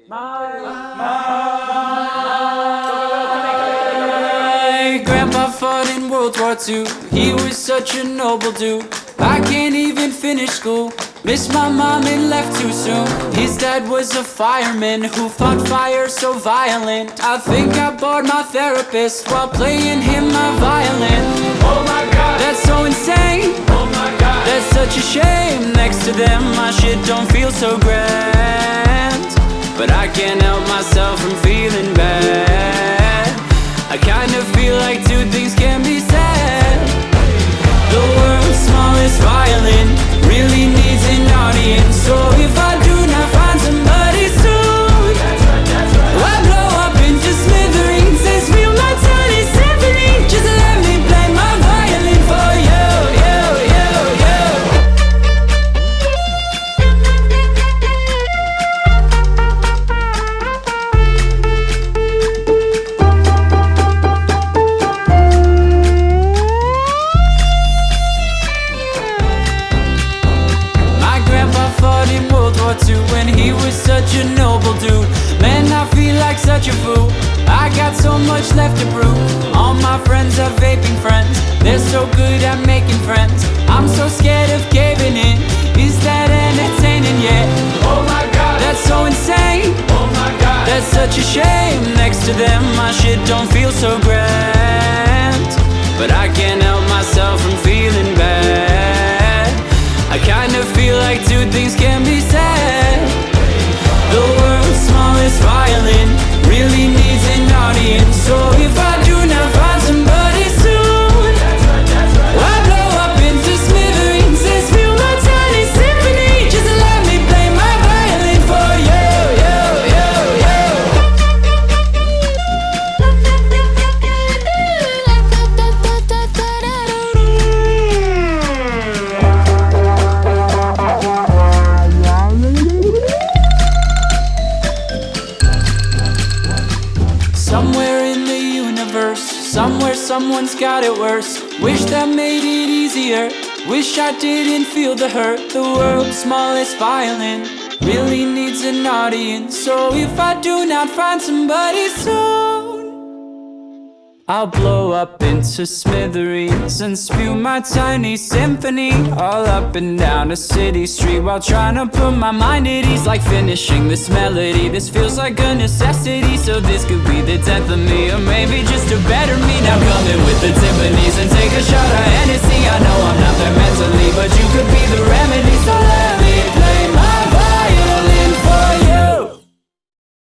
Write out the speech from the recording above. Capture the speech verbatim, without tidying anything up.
My, my grandpa fought in World War Two. He was such a noble dude. I can't even finish school. Missed my mom and left too soon. His dad was a fireman who fought fire so violent. I think I bored my therapist while playing him my violin. Oh my God, that's so insane. Oh my God, that's such a shame. Next to them my shit don't feel so grand, but I can't help myself from feeling bad. I kind of feel like two things can be said. The world's smallest violin really needs an audience. So if I do not find somebody soon, that's right, that's right. I'll blow up into smithereens. Let's feel my tiny symphony. Just let me play my violin for you, you, you, you. When he was such a noble dude, man, I feel like such a fool. I got so much left to prove. All my friends are vaping friends. They're so good at making friends. I'm so scared of caving in. Is that entertaining yet? Oh my God, that's so insane. Oh my God, that's such a shame. Next to them my shit don't feel so grand, but I can't help myself from feeling bad. I kind of feel like two things can be said. The world's smallest violin really needs an audience. So if I do not find somebody soon, that's right, that's right. I'll blow up into smithereens. Let's feel my tiny symphony. Just let me play my violin for you, you, you, you. Somewhere in the universe, somewhere someone's got it worse. Wish that made it easier. Wish I didn't feel the hurt. The world's smallest violin really needs an audience. So if I do not find somebody soon, I'll blow up into smithereens and spew my tiny symphony all up and down a city street while trying to put my mind at ease. Like finishing this melody, this feels like a necessity. So this could be the tenth of me, or maybe just a better me. Now come in with the timpanis and take a shot of Hennessy. I know I'm not there mentally, but you could be the remedy, so let me